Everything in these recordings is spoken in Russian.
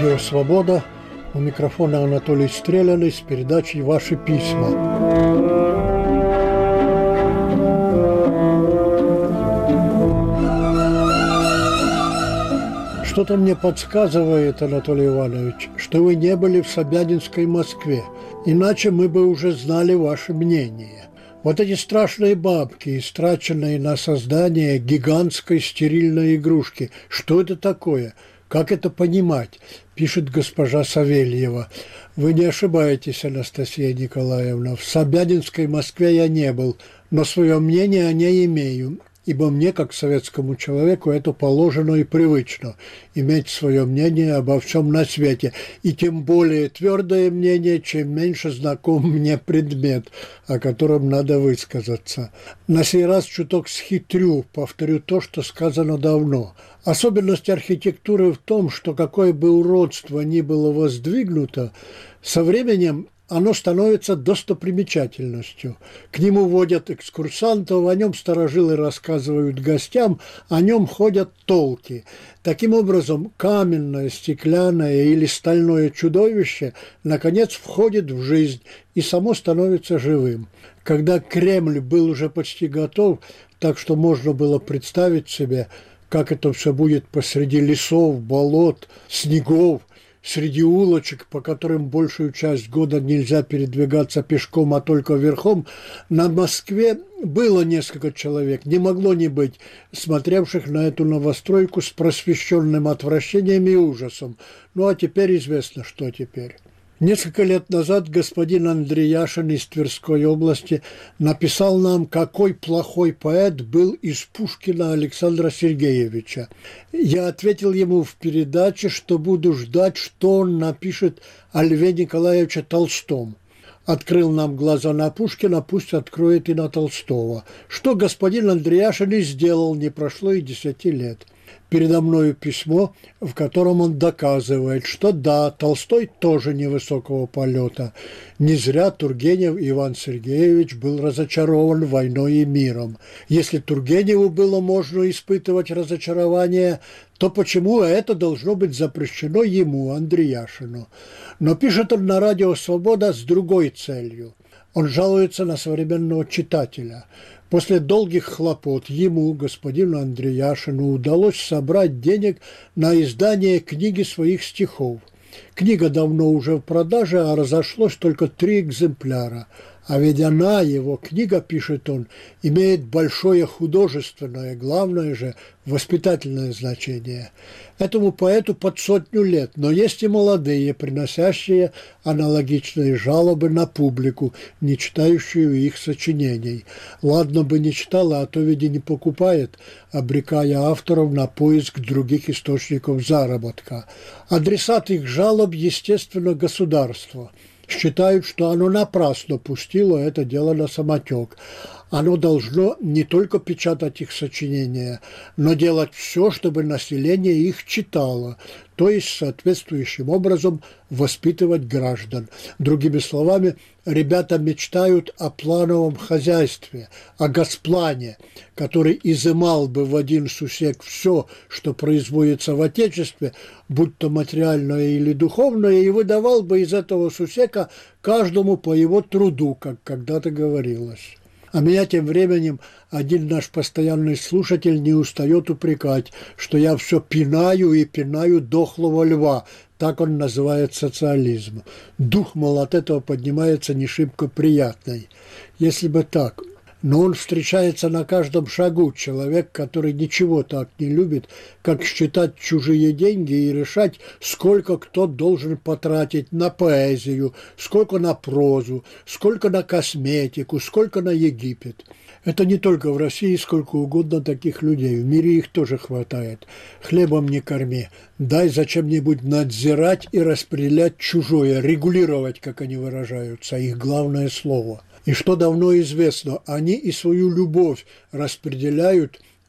Радио «Свобода». У микрофона Анатолий Стреляный с передачей «Ваши письма». Что-то мне подсказывает, Анатолий Иванович, что вы не были в Собянинской Москве, иначе мы бы уже знали ваше мнение. Вот эти страшные бабки, истраченные на создание гигантской стерильной игрушки, что это такое? Как это понимать? Пишет госпожа Савельева. Вы не ошибаетесь, Анастасия Николаевна. В Собянинской Москве я не был, но свое мнение о ней имею. Ибо мне, как советскому человеку, это положено и привычно – иметь свое мнение обо всем на свете. И тем более твердое мнение, чем меньше знаком мне предмет, о котором надо высказаться. На сей раз чуток схитрю, повторю то, что сказано давно. Особенность архитектуры в том, что какое бы уродство ни было воздвигнуто, со временем оно становится достопримечательностью. К нему водят экскурсантов, о нем старожилы рассказывают гостям, о нем ходят толки. Таким образом, каменное, стеклянное или стальное чудовище наконец входит в жизнь и само становится живым. Когда Кремль был уже почти готов, так что можно было представить себе, как это все будет посреди лесов, болот, снегов, среди улочек, по которым большую часть года нельзя передвигаться пешком, а только верхом, на Москве было несколько человек, не могло не быть, смотревших на эту новостройку с просвещенным отвращением и ужасом. Ну а теперь известно, что теперь. Несколько лет назад господин Андреяшин из Тверской области написал нам, какой плохой поэт был из Пушкина Александра Сергеевича. Я ответил ему в передаче, что буду ждать, что он напишет о Льве Николаевиче Толстом. Открыл нам глаза на Пушкина, пусть откроет и на Толстого. Что господин Андреяшин и сделал, не прошло и 10 лет. Передо мною письмо, в котором он доказывает, что да, Толстой тоже невысокого полета. Не зря Тургенев Иван Сергеевич был разочарован войной и миром. Если Тургеневу было можно испытывать разочарование, то почему это должно быть запрещено ему, Андреяшину? Но пишет он на радио «Свобода» с другой целью. Он жалуется на современного читателя. После долгих хлопот ему, господину Андреяшину, удалось собрать денег на издание книги своих стихов. Книга давно уже в продаже, а разошлось только 3 экземпляра. А ведь она, его книга, пишет он, имеет большое художественное, главное же, воспитательное значение. Этому поэту под 100 лет, но есть и молодые, приносящие аналогичные жалобы на публику, не читающую их сочинений. Ладно бы не читала, а то ведь и не покупает, обрекая авторов на поиск других источников заработка. Адресат их жалоб, естественно, государство. Считают, что оно напрасно пустило это дело на самотек. Оно должно не только печатать их сочинения, но делать все, чтобы население их читало, то есть соответствующим образом воспитывать граждан. Другими словами, ребята мечтают о плановом хозяйстве, о госплане, который изымал бы в один сусек все, что производится в Отечестве, будь то материальное или духовное, и выдавал бы из этого сусека каждому по его труду, как когда-то говорилось. А меня тем временем один наш постоянный слушатель не устает упрекать, что я все пинаю и пинаю дохлого льва. Так он называет социализм. Дух, мол, от этого поднимается не шибко приятный. Если бы так. Но он встречается на каждом шагу, человек, который ничего так не любит, как считать чужие деньги и решать, сколько кто должен потратить на поэзию, сколько на прозу, сколько на косметику, сколько на Египет. Это не только в России, сколько угодно таких людей. В мире их тоже хватает. Хлебом не корми. Дай зачем-нибудь надзирать и распределять чужое, регулировать, как они выражаются, их главное слово. И что давно известно, они и свою любовь распределяют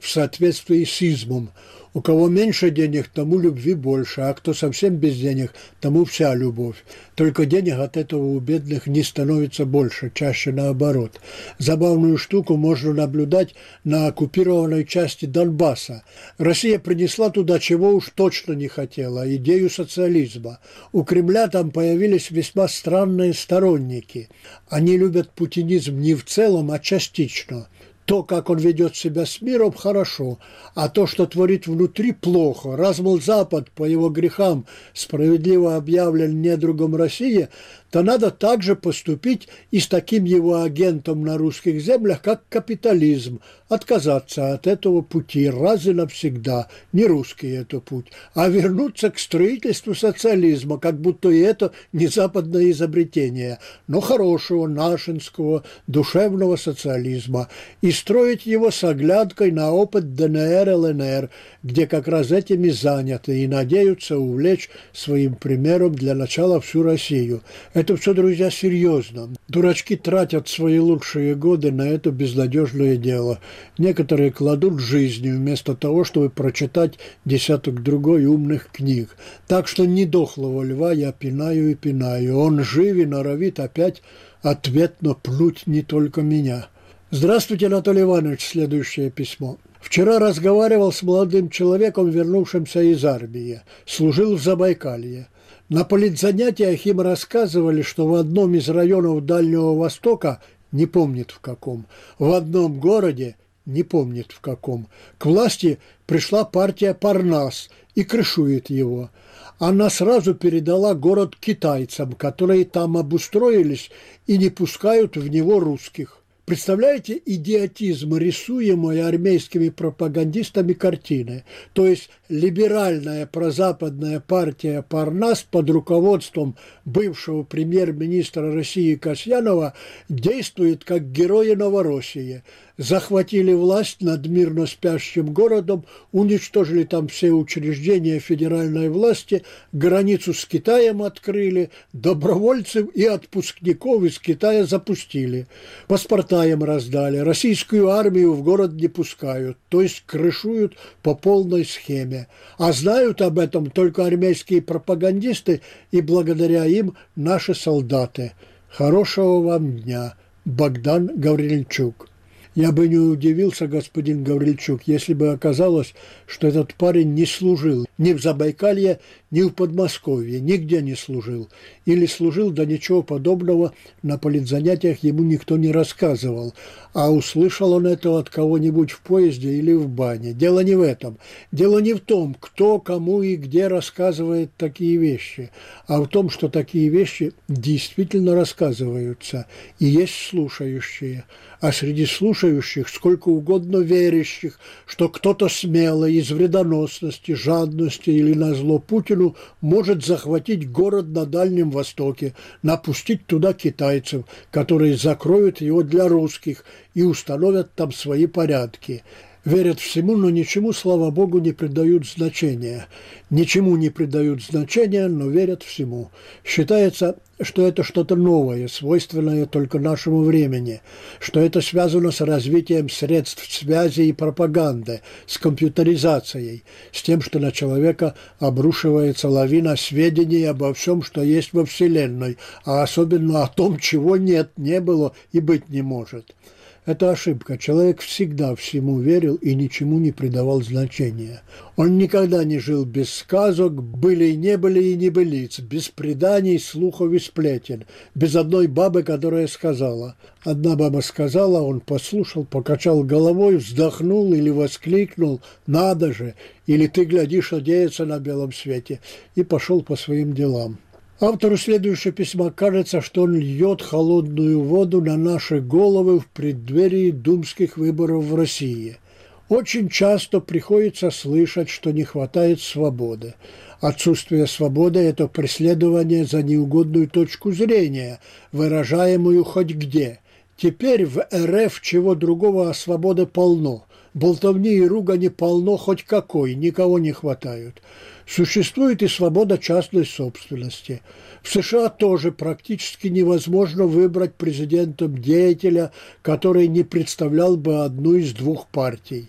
в соответствии с измом. У кого меньше денег, тому любви больше, а кто совсем без денег, тому вся любовь. Только денег от этого у бедных не становится больше, чаще наоборот. Забавную штуку можно наблюдать на оккупированной части Донбасса. Россия принесла туда, чего уж точно не хотела – идею социализма. У Кремля там появились весьма странные сторонники. Они любят путинизм не в целом, а частично. То, как он ведет себя с миром, хорошо, а то, что творит внутри, плохо. Раз, мол, Запад по его грехам справедливо объявлен недругом России, то надо также поступить и с таким его агентом на русских землях, как капитализм, отказаться от этого пути раз и навсегда, не русский это путь, а вернуться к строительству социализма, как будто и это не западное изобретение, но хорошего, нашинского, душевного социализма, и строить его с оглядкой на опыт ДНР, ЛНР, где как раз этими заняты и надеются увлечь своим примером для начала всю Россию. Это все, друзья, серьезно. Дурачки тратят свои лучшие годы на это безнадежное дело. Некоторые кладут жизни вместо того, чтобы прочитать десяток другой умных книг. Так что не дохлого льва я пинаю и пинаю. Он жив и норовит опять ответно плють не только меня. Здравствуйте, Анатолий Иванович. Следующее письмо. Вчера разговаривал с молодым человеком, вернувшимся из армии. Служил в Забайкалье. На политзанятиях им рассказывали, что в одном из районов Дальнего Востока, не помнит в каком, в одном городе, не помнит в каком, к власти пришла партия Парнас и крышует его. Она сразу передала город китайцам, которые там обустроились и не пускают в него русских. Представляете идиотизм, рисуемой армейскими пропагандистами картины? То есть либеральная прозападная партия Парнас под руководством бывшего премьер-министра России Касьянова действует как герои Новороссии. Захватили власть над мирно спящим городом, уничтожили там все учреждения федеральной власти, границу с Китаем открыли, добровольцев и отпускников из Китая запустили. Паспорта им раздали, российскую армию в город не пускают, то есть крышуют по полной схеме. А знают об этом только армейские пропагандисты и благодаря им наши солдаты. Хорошего вам дня. Богдан Гаврильчук. Я бы не удивился, господин Гаврильчук, если бы оказалось, что этот парень не служил ни в Забайкалье, ни в Подмосковье, нигде не служил. Или служил, да ничего подобного на политзанятиях ему никто не рассказывал. А услышал он это от кого-нибудь в поезде или в бане. Дело не в этом. Дело не в том, кто, кому и где рассказывает такие вещи, а в том, что такие вещи действительно рассказываются. И есть слушающие. А среди слушающих сколько угодно верящих, что кто-то смелый из вредоносности, жадности или назло Путину может захватить город на Дальнем Востоке, напустить туда китайцев, которые закроют его для русских и установят там свои порядки. Верят всему, но ничему, слава Богу, не придают значения. Ничему не придают значения, но верят всему. Считается, что это что-то новое, свойственное только нашему времени, что это связано с развитием средств связи и пропаганды, с компьютеризацией, с тем, что на человека обрушивается лавина сведений обо всем, что есть во Вселенной, а особенно о том, чего нет, не было и быть не может. Это ошибка. Человек всегда всему верил и ничему не придавал значения. Он никогда не жил без сказок, были и не небылиц, без преданий, слухов и сплетен, без одной бабы, которая сказала. Одна баба сказала, он послушал, покачал головой, вздохнул или воскликнул «надо же!» или «ты, глядишь, что деется на белом свете» и пошел по своим делам. Автору следующего письма кажется, что он льет холодную воду на наши головы в преддверии думских выборов в России. Очень часто приходится слышать, что не хватает свободы. Отсутствие свободы – это преследование за неугодную точку зрения, выражаемую хоть где. Теперь в РФ чего другого, а свободы полно. Болтовни и ругани полно хоть какой, никого не хватают. Существует и свобода частной собственности. В США тоже практически невозможно выбрать президентом деятеля, который не представлял бы одну из двух партий.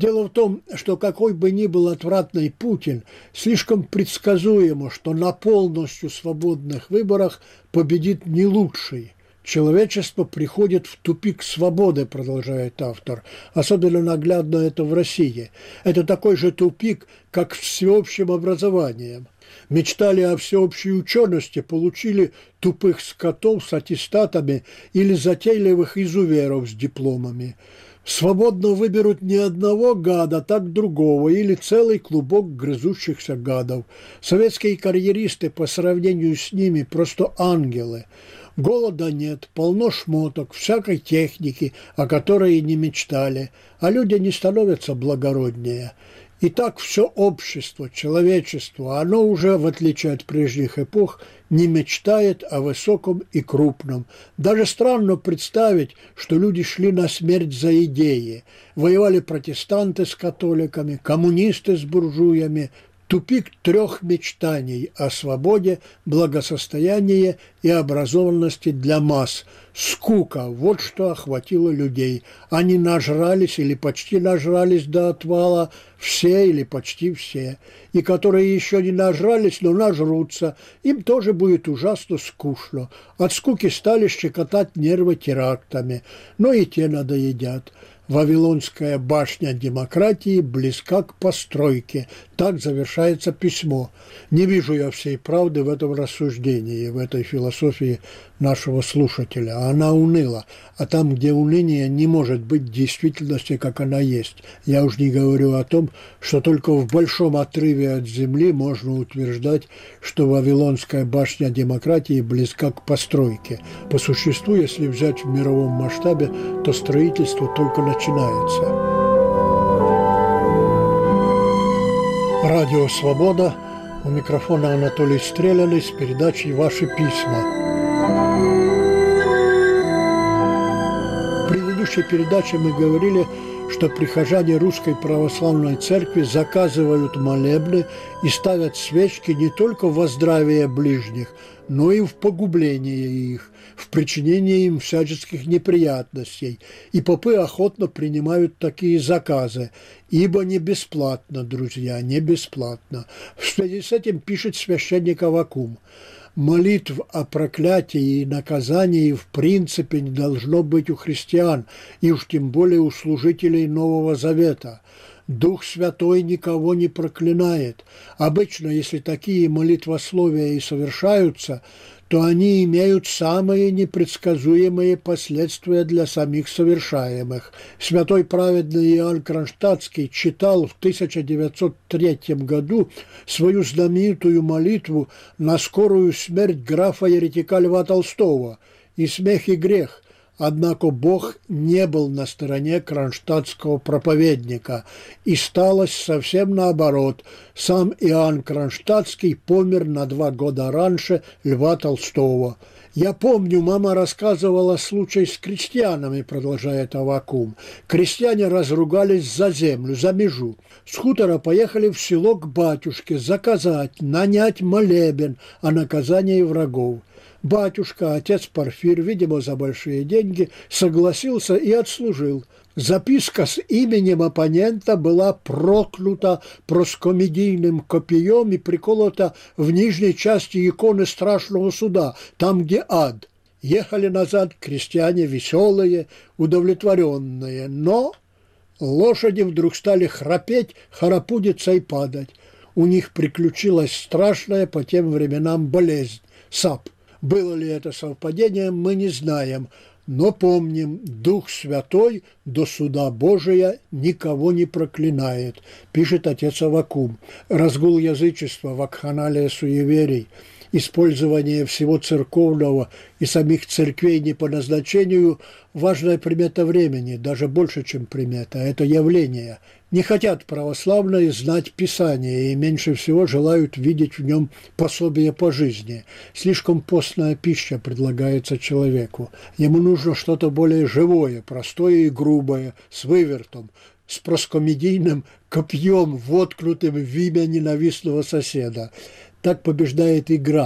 Дело в том, что какой бы ни был отвратный Путин, слишком предсказуемо, что на полностью свободных выборах победит не лучший. Человечество приходит в тупик свободы, продолжает автор. Особенно наглядно это в России. Это такой же тупик, как с всеобщим образованием. Мечтали о всеобщей учености, получили тупых скотов с аттестатами или затейливых изуверов с дипломами. Свободно выберут не одного гада, так другого, или целый клубок грызущихся гадов. Советские карьеристы по сравнению с ними просто ангелы. Голода нет, полно шмоток, всякой техники, о которой и не мечтали, а люди не становятся благороднее. И так все общество, человечество, оно уже, в отличие от прежних эпох, не мечтает о высоком и крупном. Даже странно представить, что люди шли на смерть за идеи. Воевали протестанты с католиками, коммунисты с буржуями. Тупик трех мечтаний о свободе, благосостоянии и образованности для масс. Скука – вот что охватило людей. Они нажрались или почти нажрались до отвала, все или почти все. И которые еще не нажрались, но нажрутся, им тоже будет ужасно скучно. От скуки стали щекотать нервы терактами, но и те надоедят. Вавилонская башня демократии близка к постройке. Так завершается письмо. Не вижу я всей правды в этом рассуждении, в этой философии нашего слушателя. Она уныла. А там, где уныние, не может быть действительности, как она есть. Я уж не говорю о том, что только в большом отрыве от земли можно утверждать, что Вавилонская башня демократии близка к постройке. По существу, если взять в мировом масштабе, то строительство только начинается. Радио «Свобода». У микрофона Анатолий Стреляный с передачей «Ваши письма». В предыдущей передаче мы говорили, что прихожане Русской Православной Церкви заказывают молебны и ставят свечки не только во здравие ближних, но и в погубление их, в причинение им всяческих неприятностей. И попы охотно принимают такие заказы, ибо не бесплатно, друзья, не бесплатно. В связи с этим пишет священник Аввакум: молитв о проклятии и наказании в принципе не должно быть у христиан, и уж тем более у служителей Нового Завета. Дух Святой никого не проклинает. Обычно, если такие молитвословия и совершаются, то они имеют самые непредсказуемые последствия для самих совершаемых. Святой праведный Иоанн Кронштадтский читал в 1903 году свою знаменитую молитву на скорую смерть графа-еретика Льва Толстого. И смех, и грех. Однако Бог не был на стороне кронштадтского проповедника, и сталось совсем наоборот. Сам Иоанн Кронштадтский помер на 2 года раньше Льва Толстого. «Я помню, мама рассказывала случай с крестьянами», продолжает Аввакум. «Крестьяне разругались за землю, за межу. С хутора поехали в село к батюшке заказать, нанять молебен о наказании врагов. Батюшка, отец Порфир, видимо, за большие деньги, согласился и отслужил. Записка с именем оппонента была проклята проскомедийным копьем и приколота в нижней части иконы страшного суда, там, где ад. Ехали назад крестьяне веселые, удовлетворенные, но лошади вдруг стали храпеть, харапудиться и падать. У них приключилась страшная по тем временам болезнь – САП. Было ли это совпадением, мы не знаем, но помним, Дух Святой до суда Божия никого не проклинает, пишет отец Аввакум. Разгул язычества, вакханалия суеверий, использование всего церковного и самих церквей не по назначению – важная примета времени, даже больше, чем примета, это явление. Не хотят православные знать Писание и меньше всего желают видеть в нем пособие по жизни. Слишком постная пища предлагается человеку. Ему нужно что-то более живое, простое и грубое, с вывертом, с проскомедийным копьем, воткнутым в имя ненавистного соседа. Так побеждает игра.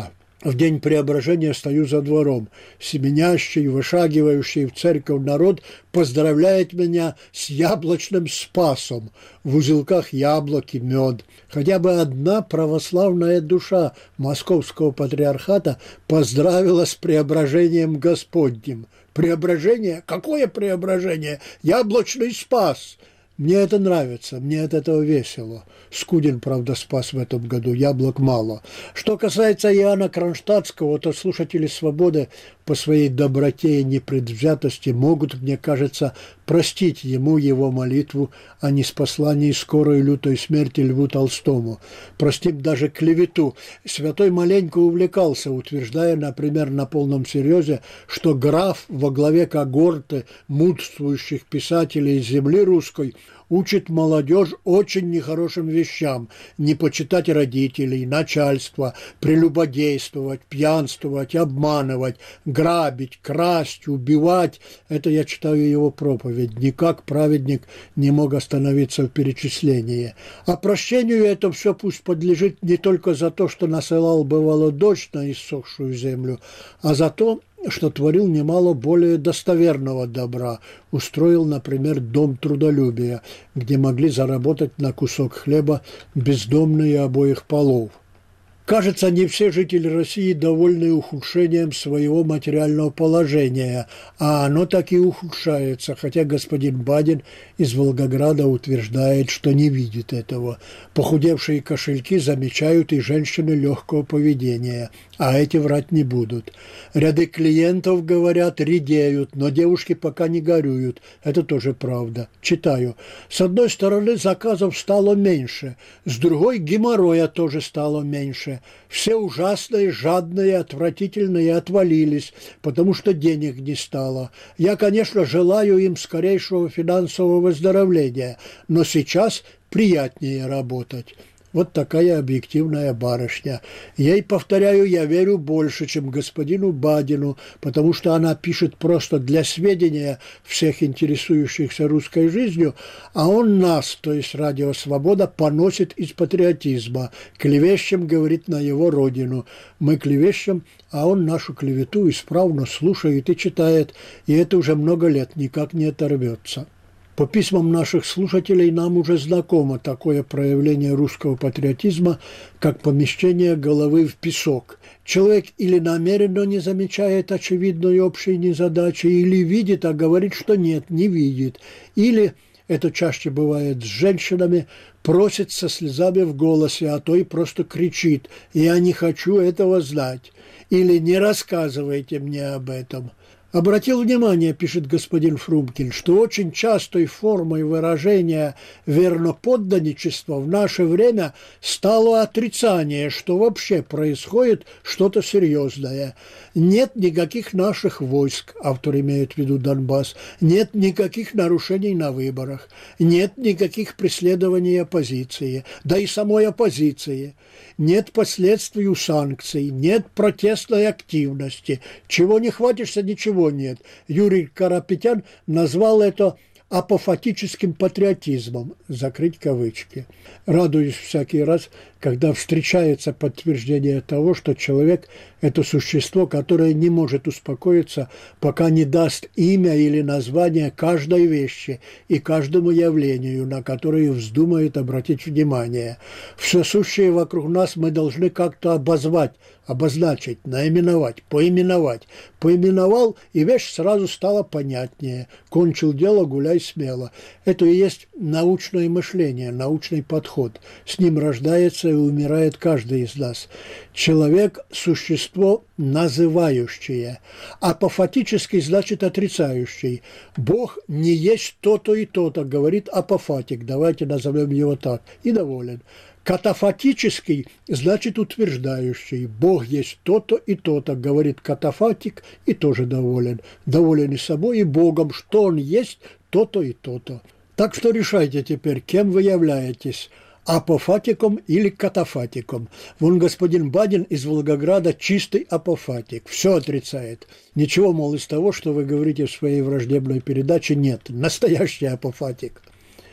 В день преображения стою за двором. Семенящий, вышагивающий в церковь народ поздравляет меня с яблочным спасом. В узелках яблоки, мед. Хотя бы одна православная душа Московского патриархата поздравила с преображением Господним. Преображение? Какое преображение? Яблочный спас! Мне это нравится, мне от этого весело. Скудин, правда, спас в этом году, яблок мало. Что касается Иоанна Кронштадтского, то слушатели «Свободы» по своей доброте и непредвзятости могут, мне кажется, простить ему его молитву о неспослании скорой лютой смерти Льву Толстому. Простим даже клевету. Святой маленько увлекался, утверждая, например, на полном серьезе, что граф во главе когорты мудрствующих писателей земли русской учит молодежь очень нехорошим вещам: не почитать родителей, начальство, прелюбодействовать, пьянствовать, обманывать, грабить, красть, убивать. Это я читаю его проповедь. Никак праведник не мог остановиться в перечислении. А прощению это все пусть подлежит не только за то, что насылал бывало дождь на иссохшую землю, а за то, что творил немало более достоверного добра. Устроил, например, дом трудолюбия, где могли заработать на кусок хлеба бездомные обоих полов. Кажется, не все жители России довольны ухудшением своего материального положения, а оно так и ухудшается, хотя господин Бадин из Волгограда утверждает, что не видит этого. Похудевшие кошельки замечают и женщины легкого поведения, а эти врать не будут. Ряды клиентов, говорят, редеют, но девушки пока не горюют. Это тоже правда. Читаю. С одной стороны, заказов стало меньше, с другой, геморроя тоже стало меньше. Все ужасные, жадные, отвратительные отвалились, потому что денег не стало. Я, конечно, желаю им скорейшего финансового выздоровления, но сейчас приятнее работать. Вот такая объективная барышня. Ей, повторяю, я верю больше, чем господину Бадину, потому что она пишет просто для сведения всех интересующихся русской жизнью, а он нас, то есть Радио Свобода, поносит из патриотизма. Клевещем, говорит, на его родину. Мы клевещем, а он нашу клевету исправно слушает и читает, и это уже много лет никак не оторвется. По письмам наших слушателей нам уже знакомо такое проявление русского патриотизма, как помещение головы в песок. Человек или намеренно не замечает очевидной общей незадачи, или видит, а говорит, что нет, не видит. Или, это чаще бывает с женщинами, просит со слезами в голосе, а то и просто кричит: «Я не хочу этого знать», или «Не рассказывайте мне об этом». Обратил внимание, пишет господин Фрумкин, что очень частой формой выражения верноподданничества в наше время стало отрицание, что вообще происходит что-то серьезное. Нет никаких наших войск, автор имеет в виду Донбасс, нет никаких нарушений на выборах, нет никаких преследований оппозиции, да и самой оппозиции. Нет последствий у санкций, нет протестной активности. Чего не хватишься, ничего нет. Юрий Карапетян назвал это апофатическим патриотизмом, закрыть кавычки. Радуюсь всякий раз, когда встречается подтверждение того, что человек – это существо, которое не может успокоиться, пока не даст имя или название каждой вещи и каждому явлению, на которое вздумает обратить внимание. Все сущее вокруг нас мы должны как-то обозвать, обозначить, наименовать, поименовать. Поименовал, и вещь сразу стала понятнее. Кончил дело, гуляй смело. Это и есть научное мышление, научный подход. С ним рождается и умирает каждый из нас. Человек – существо называющее. Апофатический значит отрицающий. Бог не есть то-то и то-то, говорит апофатик. Давайте назовем его так. И доволен. Катафатический значит утверждающий. Бог есть то-то и то-то, говорит катафатик, и тоже доволен. Доволен и собой, и Богом, что он есть то-то и то-то. Так что решайте теперь, кем вы являетесь – апофатиком или катафатиком. Вон господин Бадин из Волгограда чистый апофатик, все отрицает. Ничего, мол, из того, что вы говорите в своей враждебной передаче, нет. Настоящий апофатик.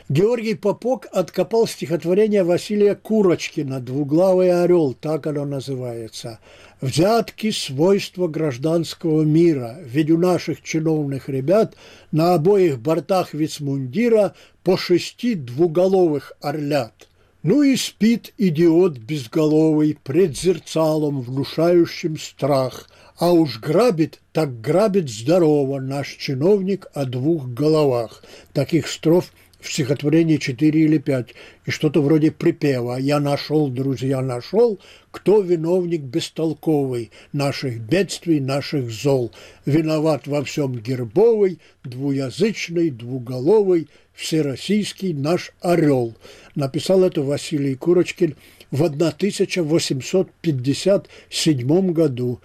Георгий Попок откопал стихотворение Василия Курочкина «Двуглавый орел», так оно называется. «Взятки – свойства гражданского мира, ведь у наших чиновных ребят на обоих бортах вицмундира по 6 двуголовых орлят». Ну и спит идиот безголовый пред зерцалом, внушающим страх, а уж грабит, так грабит здорово наш чиновник о 2 головах. Таких строф в стихотворении 4 или 5, и что-то вроде припева «Я нашел, друзья, нашел, кто виновник бестолковый наших бедствий, наших зол, виноват во всем гербовый, двуязычный, двуголовый, всероссийский наш орел». Написал это Василий Курочкин в 1857 году,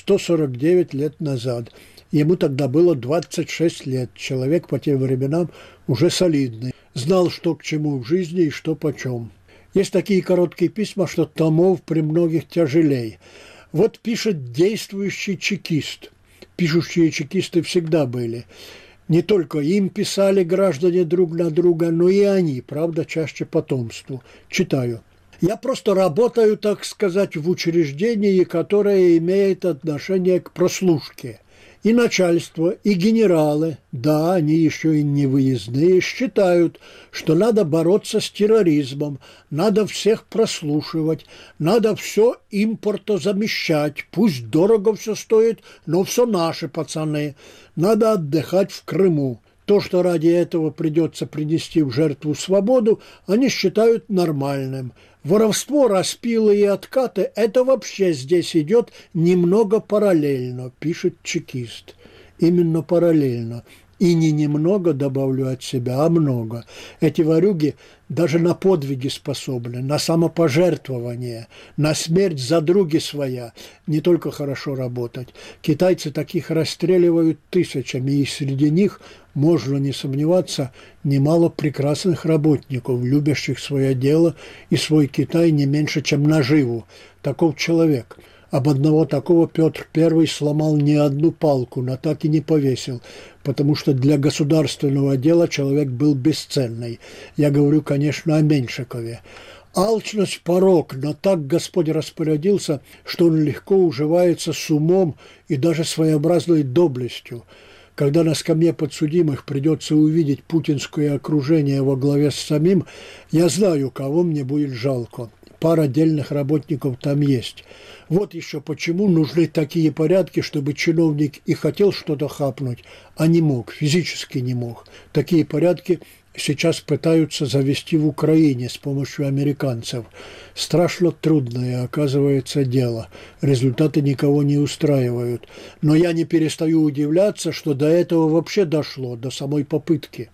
149 лет назад. Ему тогда было 26 лет. Человек по тем временам уже солидный. Знал, что к чему в жизни и что почем. Есть такие короткие письма, что томов при многих тяжелей. Вот пишет действующий чекист. Пишущие чекисты всегда были. Не только им писали граждане друг на друга, но и они, правда, чаще потомству. Читаю. «Я просто работаю, так сказать, в учреждении, которое имеет отношение к прослушке. И начальство, и генералы, да, они еще и не выездные, считают, что надо бороться с терроризмом, надо всех прослушивать, надо все импортозамещать, пусть дорого все стоит, но все наши пацаны, надо отдыхать в Крыму. То, что ради этого придется принести в жертву свободу, они считают нормальным. Воровство, распилы и откаты – это вообще здесь идет немного параллельно», пишет чекист. Именно параллельно. И не немного, добавлю от себя, а много. Эти ворюги даже на подвиги способны, на самопожертвование, на смерть за други своя. Не только хорошо работать. Китайцы таких расстреливают тысячами, и среди них, можно не сомневаться, немало прекрасных работников, любящих свое дело и свой Китай не меньше, чем наживу. Таков человек. Об одного такого Петр I сломал не одну палку, но так и не повесил, потому что для государственного дела человек был бесценный. Я говорю, конечно, о Меньшикове. Алчность – порок, но так Господь распорядился, что он легко уживается с умом и даже своеобразной доблестью. Когда на скамье подсудимых придется увидеть путинское окружение во главе с самим, я знаю, кого мне будет жалко. Пара отдельных работников там есть. Вот еще почему нужны такие порядки, чтобы чиновник и хотел что-то хапнуть, а не мог, физически не мог. Такие порядки сейчас пытаются завести в Украине с помощью американцев. Страшно трудное, оказывается, дело. Результаты никого не устраивают. Но я не перестаю удивляться, что до этого вообще дошло, до самой попытки.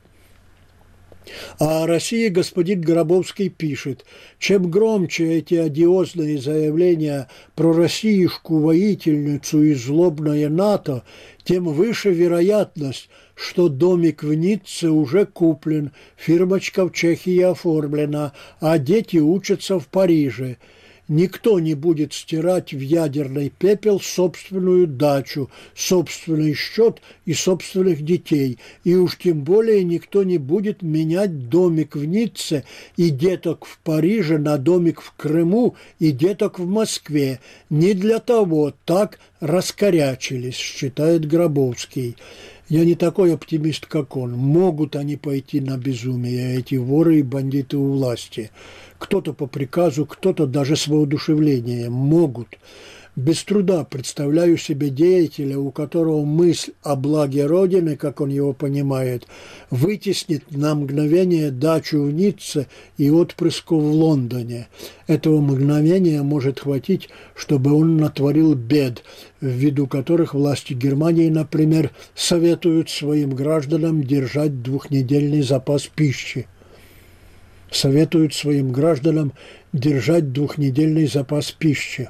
А о России господин Гробовский пишет: чем громче эти одиозные заявления про россиюшку воительницу и злобное НАТО, тем выше вероятность, что домик в Ницце уже куплен, фирмочка в Чехии оформлена, а дети учатся в Париже. Никто не будет стирать в ядерный пепел собственную дачу, собственный счет и собственных детей. И уж тем более никто не будет менять домик в Ницце и деток в Париже на домик в Крыму и деток в Москве. Не для того так раскорячились, считает Гробовский. Я не такой оптимист, как он. Могут они пойти на безумие, эти воры и бандиты у власти. Кто-то по приказу, кто-то даже с воодушевлением. Могут. Без труда представляю себе деятеля, у которого мысль о благе Родины, как он его понимает, вытеснит на мгновение дачу в Ницце и отпрыску в Лондоне. Этого мгновения может хватить, чтобы он натворил бед, ввиду которых власти Германии, например, советуют своим гражданам держать двухнедельный запас пищи. Советуют своим гражданам держать двухнедельный запас пищи.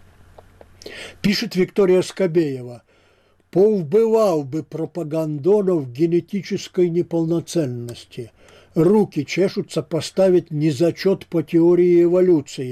Пишет Виктория Скобеева: «Повбивав бы пропагандонов генетической неполноценности. Руки чешутся поставить не зачет по теории эволюции,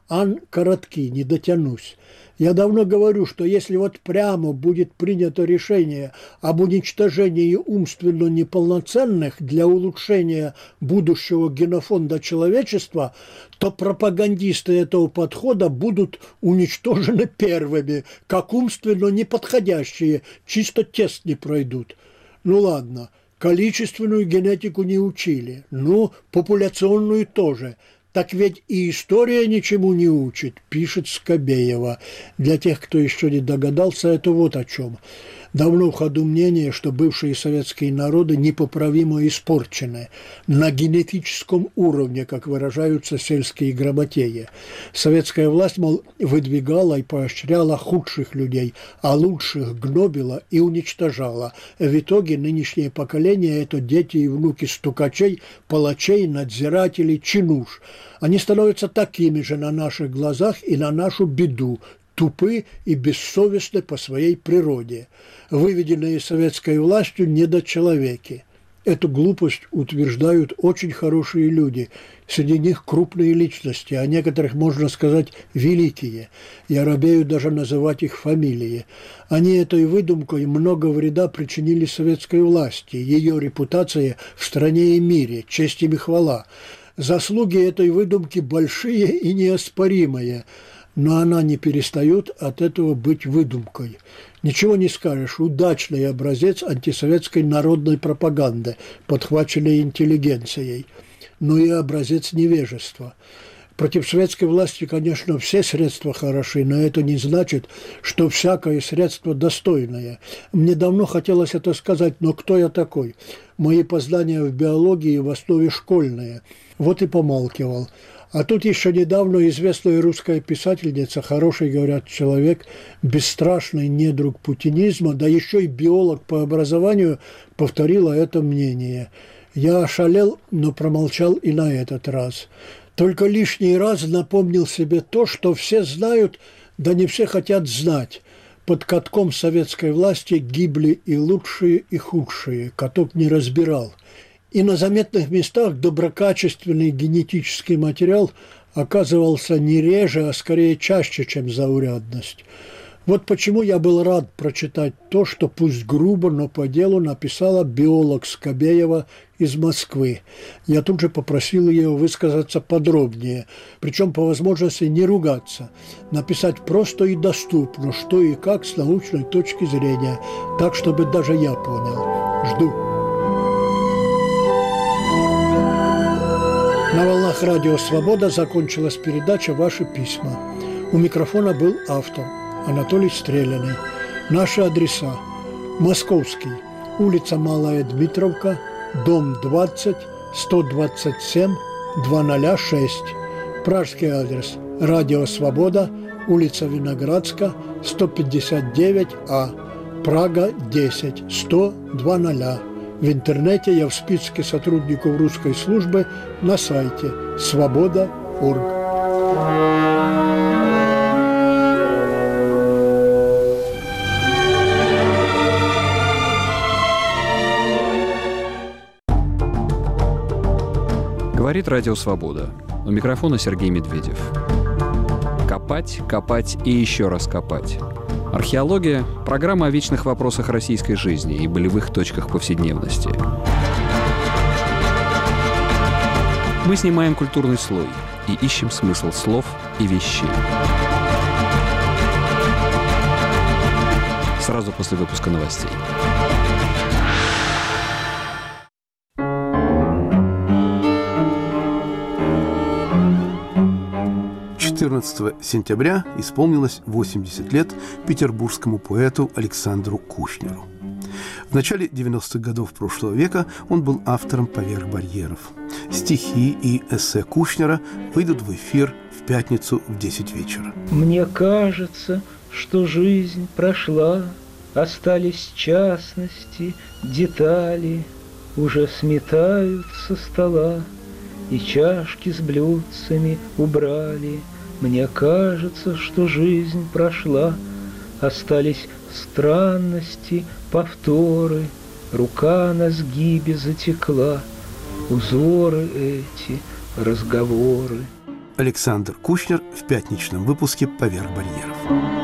ан коротки, не дотянусь. Я давно говорю, что если вот прямо будет принято решение об уничтожении умственно неполноценных для улучшения будущего генофонда человечества, то пропагандисты этого подхода будут уничтожены первыми, как умственно неподходящие, чисто тест не пройдут. Ну ладно, количественную генетику не учили, ну, популяционную тоже. Так ведь и история ничему не учит, пишет Скобеева. Для тех, кто еще не догадался, это вот о чем. Давно в ходу мнение, что бывшие советские народы непоправимо испорчены на генетическом уровне, как выражаются сельские грамотеи. Советская власть, мол, выдвигала и поощряла худших людей, а лучших гнобила и уничтожала. В итоге нынешнее поколение – это дети и внуки стукачей, палачей, надзирателей, чинуш. Они становятся такими же на наших глазах и на нашу беду, тупы и бессовестны по своей природе, выведенные советской властью недочеловеки. Эту глупость утверждают очень хорошие люди, среди них крупные личности, а некоторых, можно сказать, великие. Я робею даже называть их фамилии. Они этой выдумкой много вреда причинили советской власти, ее репутации в стране и мире, честь им и хвала. Заслуги этой выдумки большие и неоспоримые, но она не перестает от этого быть выдумкой. Ничего не скажешь, удачный образец антисоветской народной пропаганды, подхваченной интеллигенцией, но и образец невежества. Против советской власти, конечно, все средства хороши, но это не значит, что всякое средство достойное. Мне давно хотелось это сказать, но кто я такой? Мои познания в биологии в основе школьные. Вот и помалкивал. А тут еще недавно известная русская писательница, хороший, говорят, человек, бесстрашный недруг путинизма, да еще и биолог по образованию, повторила это мнение. Я ошалел, но промолчал и на этот раз. Только лишний раз напомнил себе то, что все знают, да не все хотят знать. Под катком советской власти гибли и лучшие, и худшие, каток не разбирал. И на заметных местах доброкачественный генетический материал оказывался не реже, а скорее чаще, чем заурядность. Вот почему я был рад прочитать то, что пусть грубо, но по делу написала биолог Скобеева из Москвы. Я тут же попросил ее высказаться подробнее, причем по возможности не ругаться, написать просто и доступно, что и как с научной точки зрения, так, чтобы даже я понял. Жду. На волнах радио «Свобода» закончилась передача «Ваши письма». У микрофона был автор Анатолий Стреляный. Наши адреса: Московский, улица Малая Дмитровка, дом 20, 127, 206. Пражский адрес: радио «Свобода», улица Виноградска, 159А, Прага, 10, 100, 20. В интернете я в списке сотрудников русской службы на сайте свобода.орг. Говорит Радио Свобода. У микрофона Сергей Медведев. Копать, копать и еще раз копать. Археология – программа о вечных вопросах российской жизни и болевых точках повседневности. Мы снимаем культурный слой и ищем смысл слов и вещей. Сразу после выпуска новостей. 14 сентября исполнилось 80 лет петербургскому поэту Александру Кушнеру. В начале 90-х годов прошлого века он был автором «Поверх барьеров». Стихи и эссе Кушнера выйдут в эфир в пятницу в 10 вечера. Мне кажется, что жизнь прошла, остались частности, детали, уже сметают со стола, и чашки с блюдцами убрали. Мне кажется, что жизнь прошла, остались странности, повторы, рука на сгибе затекла, узоры эти, разговоры. Александр Кушнер в пятничном выпуске «Поверх барьеров».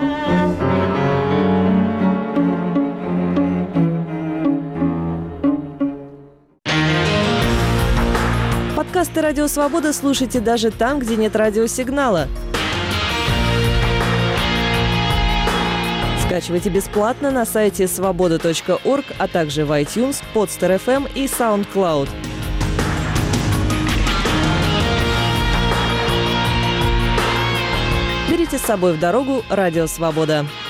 Подкасты «Радио Свобода» слушайте даже там, где нет радиосигнала. Скачивайте бесплатно на сайте svoboda.org, а также в iTunes, Podster.fm и SoundCloud. Берите с собой в дорогу «Радио Свобода».